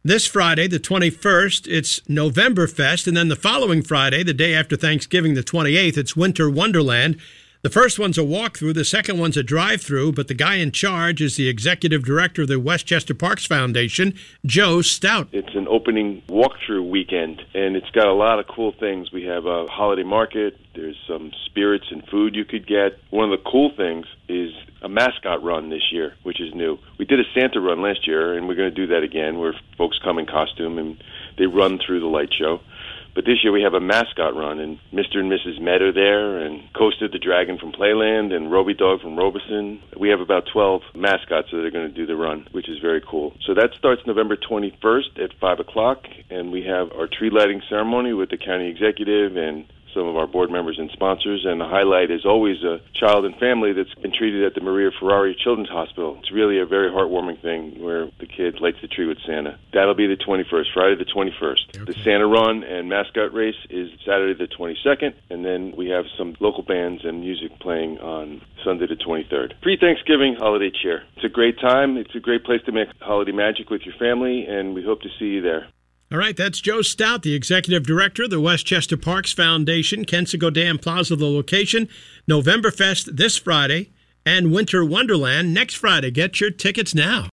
This Friday, the 21st, it's Novemberfest, and then the following Friday, the day after Thanksgiving, the 28th, it's Winter Wonderland. The first one's a walkthrough, the second one's a drive-through, but the guy in charge is the executive director of the Westchester Parks Foundation, Joe Stout. It's an opening walkthrough weekend, and it's got a lot of cool things. We have a holiday market, there's some spirits and food you could get. One of the cool things is a mascot run this year, which is new. We did a Santa run last year, and we're going to do that again, where folks come in costume and they run through the light show. But this year we have a mascot run, and Mr. and Mrs. Met are there, and Coaster the Dragon from Playland, and Roby Dog from Robeson. We have about 12 mascots that are going to do the run, which is very cool. So that starts November 21st at 5 o'clock, and we have our tree lighting ceremony with the county executive and some of our board members and sponsors, and the highlight is always a child and family that's been treated at the Maria Ferrari Children's Hospital. It's really a very heartwarming thing where the kid lights the tree with Santa. That'll be the 21st, Friday the 21st. Okay. The Santa Run and mascot race is Saturday the 22nd, and then we have some local bands and music playing on Sunday the 23rd. Pre-Thanksgiving holiday cheer. It's a great time. It's a great place to make holiday magic with your family, and we hope to see you there. All right, that's Joe Stout, the executive director of the Westchester Parks Foundation, Kensico Dam Plaza, the location. Novemberfest this Friday and Winter Wonderland next Friday. Get your tickets now.